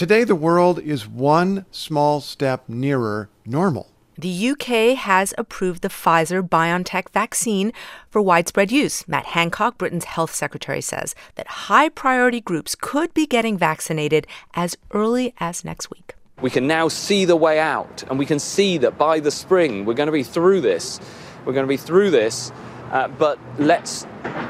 Today, the world is one small step nearer normal. The UK has approved the Pfizer-BioNTech vaccine for widespread use. Matt Hancock, Britain's health secretary, says that high-priority groups could be getting vaccinated as early as next week. We can now see the way out, and we can see that by the spring we're going to be through this. But let's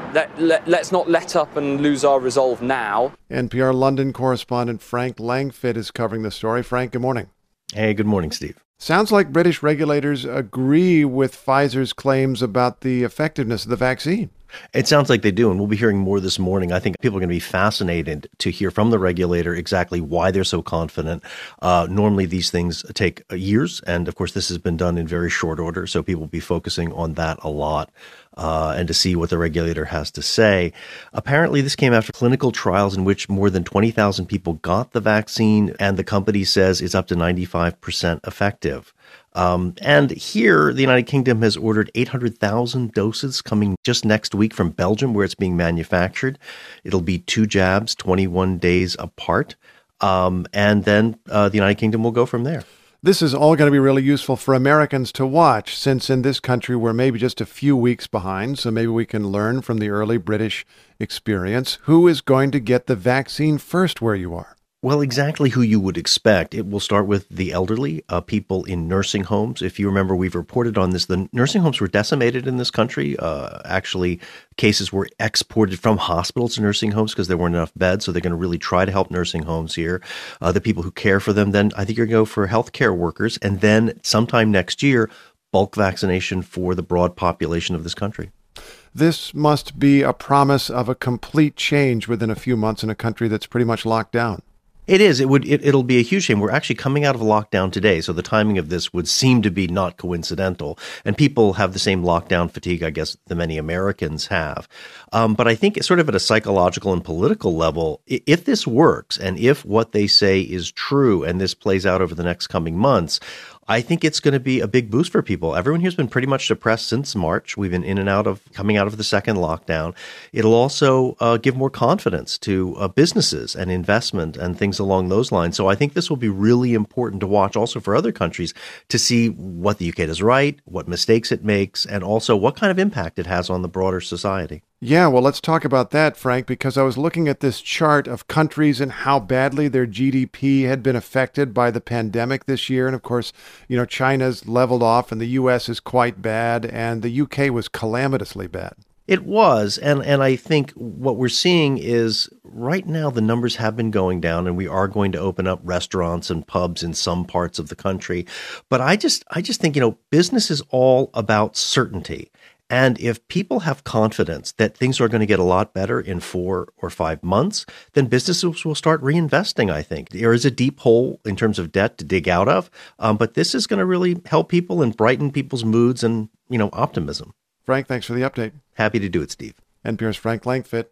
not let up and lose our resolve now. NPR London correspondent Frank Langfitt is covering the story. Frank, good morning. Hey, good morning, Steve. Sounds like British regulators agree with Pfizer's claims about the effectiveness of the vaccine. It sounds like they do, and we'll be hearing more this morning. I think people are going to be fascinated to hear from the regulator exactly why they're so confident. Normally, these things take years, and of course, this has been done in very short order, so people will be focusing on that a lot. And to see what the regulator has to say. Apparently, this came after clinical trials in which more than 20,000 people got the vaccine, and the company says it's up to 95% effective. And here, the United Kingdom has ordered 800,000 doses coming just next week from Belgium, where it's being manufactured. It'll be 2 jabs, 21 days apart. And then the United Kingdom will go from there. This is all going to be really useful for Americans to watch, since in this country we're maybe just a few weeks behind, so maybe we can learn from the early British experience. Who is going to get the vaccine first where you are? Well, exactly who you would expect. It will start with the elderly, people in nursing homes. If you remember, we've reported on this. The nursing homes were decimated in this country. Actually, cases were exported from hospitals to nursing homes because there weren't enough beds. So they're going to really try to help nursing homes here. The people who care for them. Then I think you're going to go for healthcare workers. And then sometime next year, bulk vaccination for the broad population of this country. This must be a promise of a complete change within a few months in a country that's pretty much locked down. It is. It'll be a huge shame. We're actually coming out of a lockdown today, so the timing of this would seem to be not coincidental. And people have the same lockdown fatigue, I guess, that many Americans have. But I think it's sort of at a psychological and political level, if this works and if what they say is true and this plays out over the next coming months, I think it's going to be a big boost for people. Everyone here's been pretty much depressed since March. We've been in and out of coming out of the second lockdown. It'll also give more confidence to businesses and investment and things along those lines. So I think this will be really important to watch also for other countries to see what the UK does right, what mistakes it makes, and also what kind of impact it has on the broader society. Yeah, well, let's talk about that, Frank, because I was looking at this chart of countries and how badly their GDP had been affected by the pandemic this year. And of course, China's leveled off and the U.S. is quite bad and the U.K. was calamitously bad. It was. And I think what we're seeing is right now the numbers have been going down and we are going to open up restaurants and pubs in some parts of the country. But I just think, business is all about certainty. And if people have confidence that things are going to get a lot better in 4 or 5 months, then businesses will start reinvesting, I think. There is a deep hole in terms of debt to dig out of, but this is going to really help people and brighten people's moods and, optimism. Frank, thanks for the update. Happy to do it, Steve. NPR's Frank Langfitt.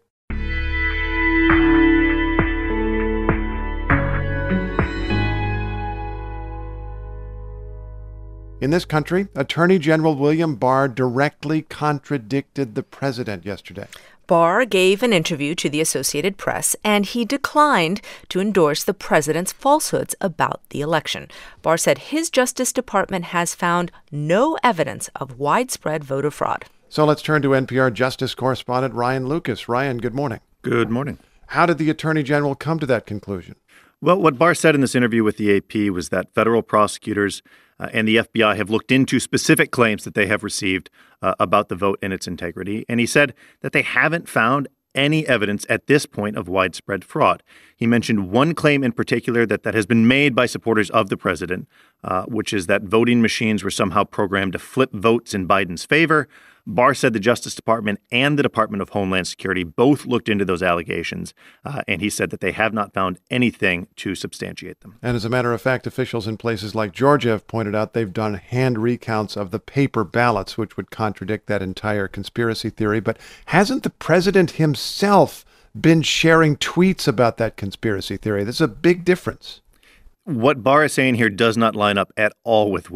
In this country, Attorney General William Barr directly contradicted the president yesterday. Barr gave an interview to the Associated Press, and he declined to endorse the president's falsehoods about the election. Barr said his Justice Department has found no evidence of widespread voter fraud. So let's turn to NPR Justice correspondent Ryan Lucas. Ryan, good morning. Good morning. How did the Attorney General come to that conclusion? Well, what Barr said in this interview with the AP was that federal prosecutors and the FBI have looked into specific claims that they have received about the vote and its integrity. And he said that they haven't found any evidence at this point of widespread fraud. He mentioned one claim in particular that has been made by supporters of the president, which is that voting machines were somehow programmed to flip votes in Biden's favor. Barr said the Justice Department and the Department of Homeland Security both looked into those allegations, and he said that they have not found anything to substantiate them. And as a matter of fact, officials in places like Georgia have pointed out they've done hand recounts of the paper ballots, which would contradict that entire conspiracy theory. But hasn't the president himself been sharing tweets about that conspiracy theory? This is a big difference. What Barr is saying here does not line up at all with what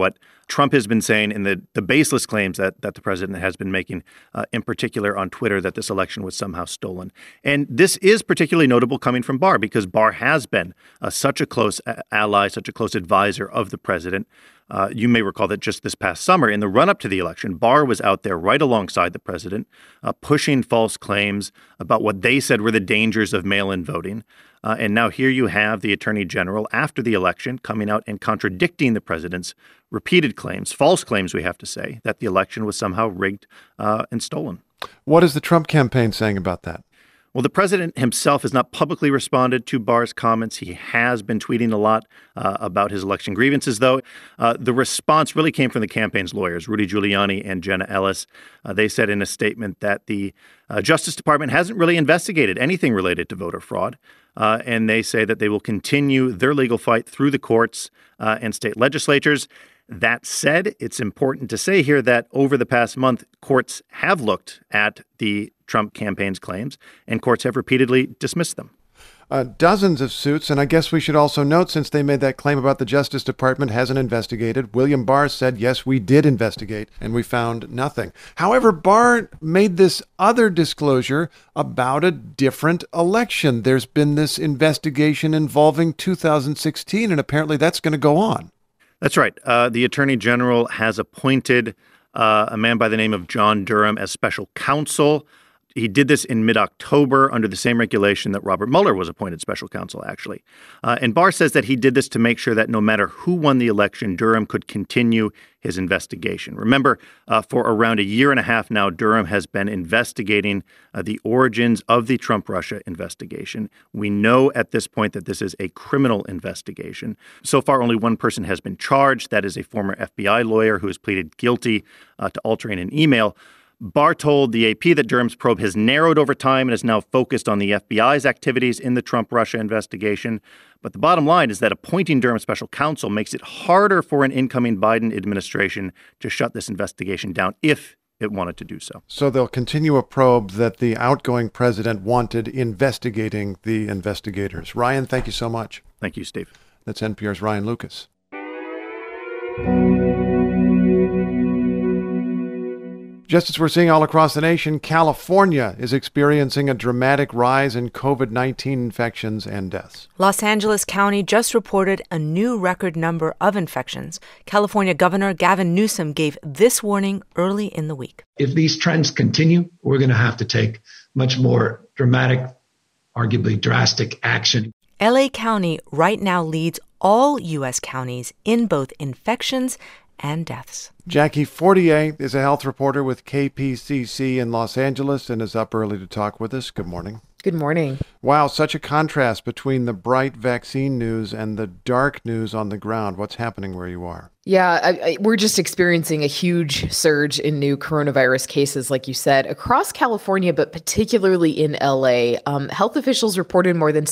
Trump has been saying in the baseless claims that the president has been making, in particular on Twitter, that this election was somehow stolen. And this is particularly notable coming from Barr, because Barr has been such a close ally, such a close advisor of the president. You may recall that just this past summer, in the run-up to the election, Barr was out there right alongside the president, pushing false claims about what they said were the dangers of mail-in voting. And now here you have the attorney general after the election coming out and contradicting the president's repeated claims, false claims, we have to say, that the election was somehow rigged and stolen. What is the Trump campaign saying about that? Well, the president himself has not publicly responded to Barr's comments. He has been tweeting a lot about his election grievances, though. The response really came from the campaign's lawyers, Rudy Giuliani and Jenna Ellis. They said in a statement that the Justice Department hasn't really investigated anything related to voter fraud. And they say that they will continue their legal fight through the courts and state legislatures. That said, it's important to say here that over the past month, courts have looked at the Trump campaign's claims, and courts have repeatedly dismissed them. Dozens of suits, and I guess we should also note, since they made that claim about the Justice Department hasn't investigated, William Barr said, yes, we did investigate, and we found nothing. However, Barr made this other disclosure about a different election. There's been this investigation involving 2016, and apparently that's going to go on. That's right. The Attorney General has appointed a man by the name of John Durham as special counsel. He did this in mid-October under the same regulation that Robert Mueller was appointed special counsel, actually. And Barr says that he did this to make sure that no matter who won the election, Durham could continue his investigation. Remember, for around a year and a half now, Durham has been investigating the origins of the Trump-Russia investigation. We know at this point that this is a criminal investigation. So far, only one person has been charged. That is a former FBI lawyer who has pleaded guilty to altering an email. Barr told the AP that Durham's probe has narrowed over time and is now focused on the FBI's activities in the Trump-Russia investigation. But the bottom line is that appointing Durham special counsel makes it harder for an incoming Biden administration to shut this investigation down if it wanted to do so. So they'll continue a probe that the outgoing president wanted, investigating the investigators. Ryan, thank you so much. Thank you, Steve. That's NPR's Ryan Lucas. Just as we're seeing all across the nation, California is experiencing a dramatic rise in COVID-19 infections and deaths. Los Angeles County just reported a new record number of infections. California Governor Gavin Newsom gave this warning early in the week. If these trends continue, we're going to have to take much more dramatic, arguably drastic action. LA County right now leads all U.S. counties in both infections and deaths. Jackie Fortier is a health reporter with KPCC in Los Angeles and is up early to talk with us. Good morning. Good morning. Wow, such a contrast between the bright vaccine news and the dark news on the ground. What's happening where you are? Yeah, we're just experiencing a huge surge in new coronavirus cases, like you said, across California, but particularly in LA. Health officials reported more than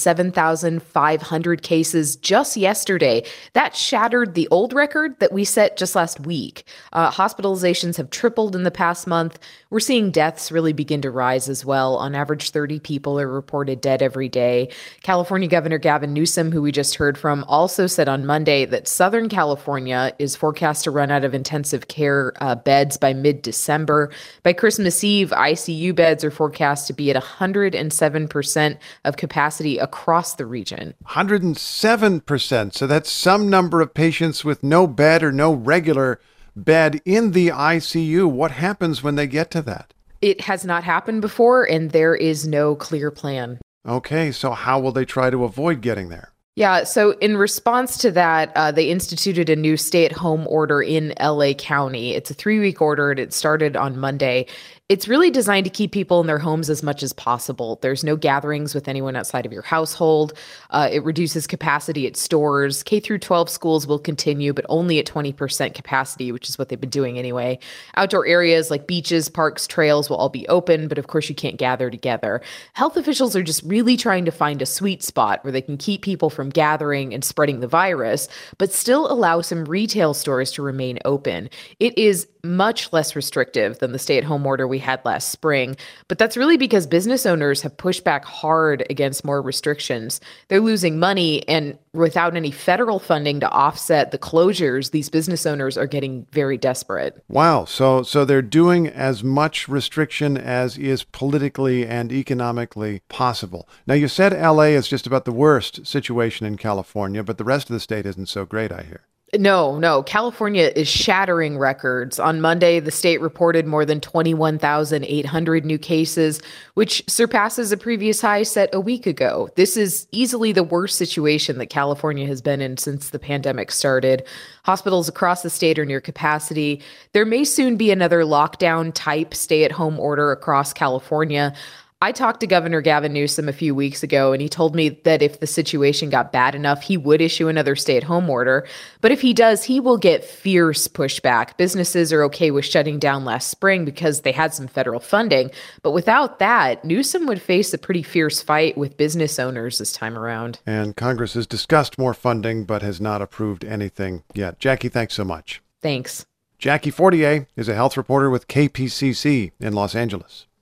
7,500 cases just yesterday. That shattered the old record that we set just last week. Hospitalizations have tripled in the past month. We're seeing deaths really begin to rise as well. On average, 30 people are reported dead every day. California Governor Gavin Newsom, who we just heard from, also said on Monday that Southern California is forecast to run out of intensive care beds by mid-December. By Christmas Eve, ICU beds are forecast to be at 107% of capacity across the region. 107%. So that's some number of patients with no bed or no regular bed in the ICU. What happens when they get to that? It has not happened before, and there is no clear plan. Okay, so how will they try to avoid getting there? Yeah, so in response to that, they instituted a new stay-at-home order in LA County. It's a 3-week order, and it started on Monday. It's really designed to keep people in their homes as much as possible. There's no gatherings with anyone outside of your household. It reduces capacity at stores. K-12 schools will continue, but only at 20% capacity, which is what they've been doing anyway. Outdoor areas like beaches, parks, trails will all be open, but of course you can't gather together. Health officials are just really trying to find a sweet spot where they can keep people from gathering and spreading the virus, but still allow some retail stores to remain open. It is much less restrictive than the stay-at-home order we we had last spring. But that's really because business owners have pushed back hard against more restrictions. They're losing money, and without any federal funding to offset the closures, these business owners are getting very desperate. Wow. So they're doing as much restriction as is politically and economically possible. Now, you said LA is just about the worst situation in California, but the rest of the state isn't so great, I hear. No. California is shattering records. On Monday, the state reported more than 21,800 new cases, which surpasses a previous high set a week ago. This is easily the worst situation that California has been in since the pandemic started. Hospitals across the state are near capacity. There may soon be another lockdown-type stay-at-home order across California. I talked to Governor Gavin Newsom a few weeks ago, and he told me that if the situation got bad enough, he would issue another stay-at-home order. But if he does, he will get fierce pushback. Businesses are okay with shutting down last spring because they had some federal funding. But without that, Newsom would face a pretty fierce fight with business owners this time around. And Congress has discussed more funding, but has not approved anything yet. Jackie, thanks so much. Thanks. Jackie Fortier is a health reporter with KPCC in Los Angeles.